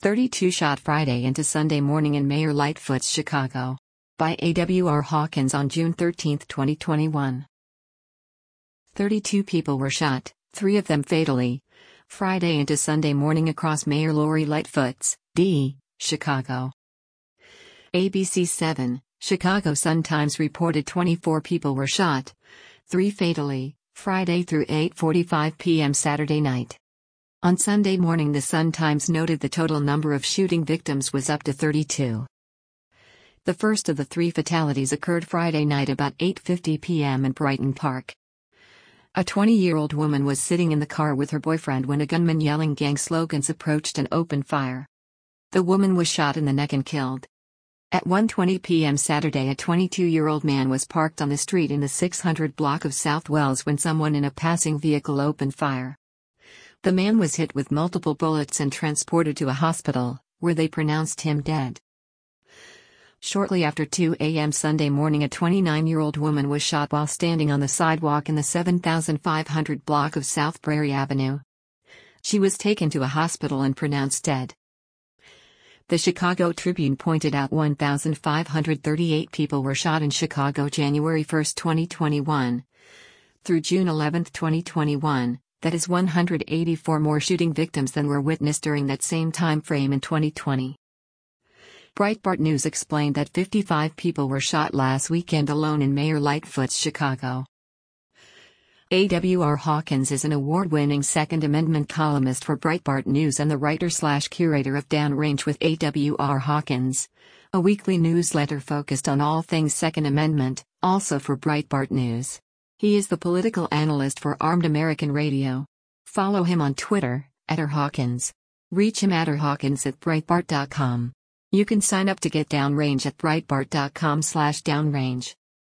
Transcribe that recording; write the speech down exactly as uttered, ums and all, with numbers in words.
thirty-two shot Friday into Sunday morning in Mayor Lightfoot's Chicago. By A W R Hawkins on June thirteenth, twenty twenty-one. thirty-two people were shot, three of them fatally, Friday into Sunday morning across Mayor Lori Lightfoot's, D. Chicago. A B C seven, Chicago Sun-Times reported twenty-four people were shot, three fatally, Friday through eight forty-five p m Saturday night. On Sunday morning the Sun-Times noted the total number of shooting victims was up to thirty-two. The first of the three fatalities occurred Friday night about eight fifty p m in Brighton Park. A twenty-year-old woman was sitting in the car with her boyfriend when a gunman yelling gang slogans approached and opened fire. The woman was shot in the neck and killed. At one twenty p m Saturday, a twenty-two-year-old man was parked on the street in the six hundred block of South Wells when someone in a passing vehicle opened fire. The man was hit with multiple bullets and transported to a hospital, where they pronounced him dead. Shortly after two a m Sunday morning, a twenty-nine-year-old woman was shot while standing on the sidewalk in the seven thousand five hundred block of South Prairie Avenue. She was taken to a hospital and pronounced dead. The Chicago Tribune pointed out one thousand five hundred thirty-eight people were shot in Chicago January first, twenty twenty-one. Through June eleventh, twenty twenty-one, that is one hundred eighty-four more shooting victims than were witnessed during that same time frame in twenty twenty. Breitbart News explained that fifty-five people were shot last weekend alone in Mayor Lightfoot's Chicago. A W R Hawkins is an award-winning Second Amendment columnist for Breitbart News and the writer-slash-curator of Downrange with A W R Hawkins, a weekly newsletter focused on all things Second Amendment, also for Breitbart News. He is the political analyst for Armed American Radio. Follow him on Twitter, at R Hawkins. Reach him at r hawkins at breitbart dot com. You can sign up to get Downrange at breitbart dot com slash downrange.